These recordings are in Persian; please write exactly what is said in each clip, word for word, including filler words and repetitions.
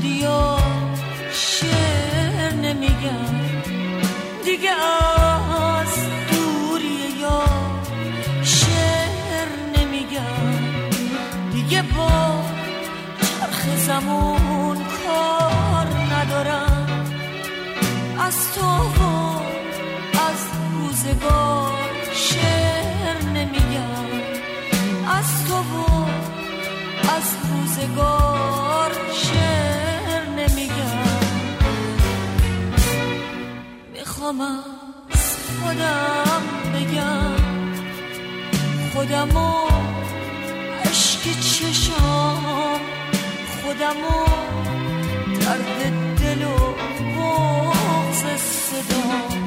دیار شعر نمیگم دیگه، از دوری یار شعر نمیگم دیگه، با چرخ زمان کار ندارم، از تو و از روزگار شعر نمیگم، از تو و از روزگار شعر نمیگم. میخوام از خودم بگم، خودمو عشق چشام، خودمو درد دل و بغض صدام،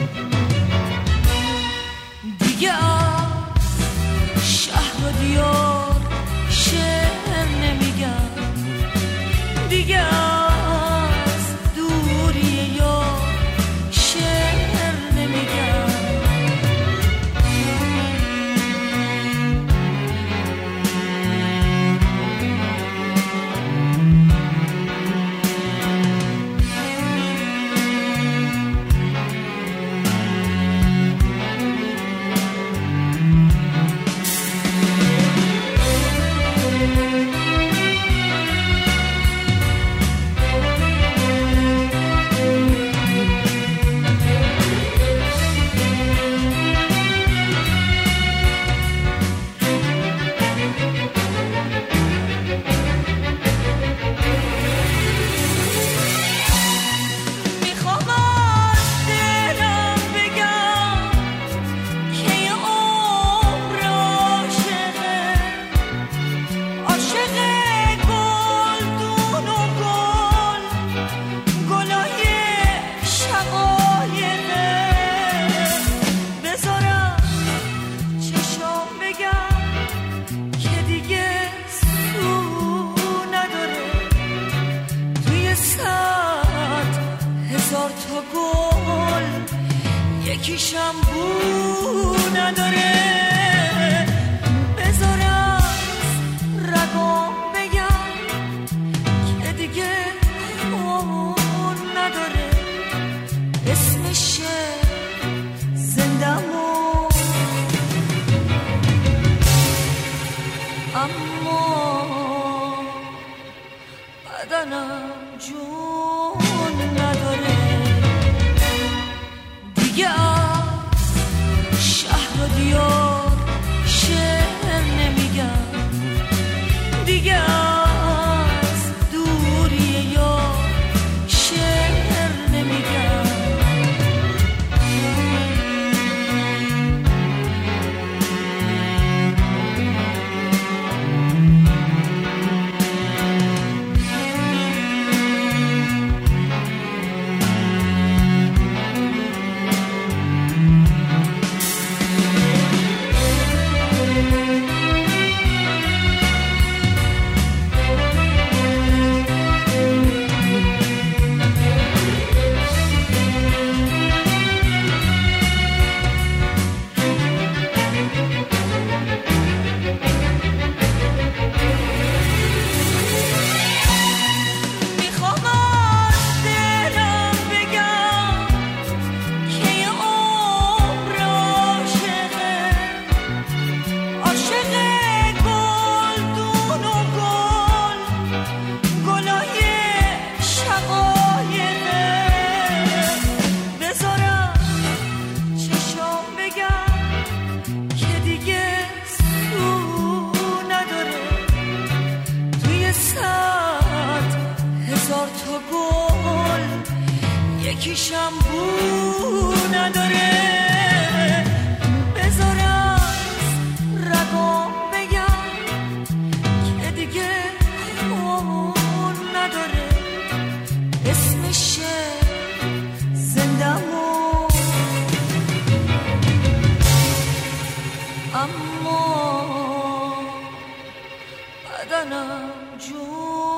دیگه از شهر و دیار شعر نمیگم دیگه، از دوری یار شعر نمیگم. یکیشم بو نداره، بذار از رگام بگم که دیگه خون نداره، اسمشه زندمون، اما بدنم جون نداره، دیگه از شهر و دیار شعر نمیگم دیگه، از دوری یار شعر نمیگم. یکیشم بو نداره، بذار از رگام بگم که دیگه خون نداره، اسمشه زندمون، اما بدنم جون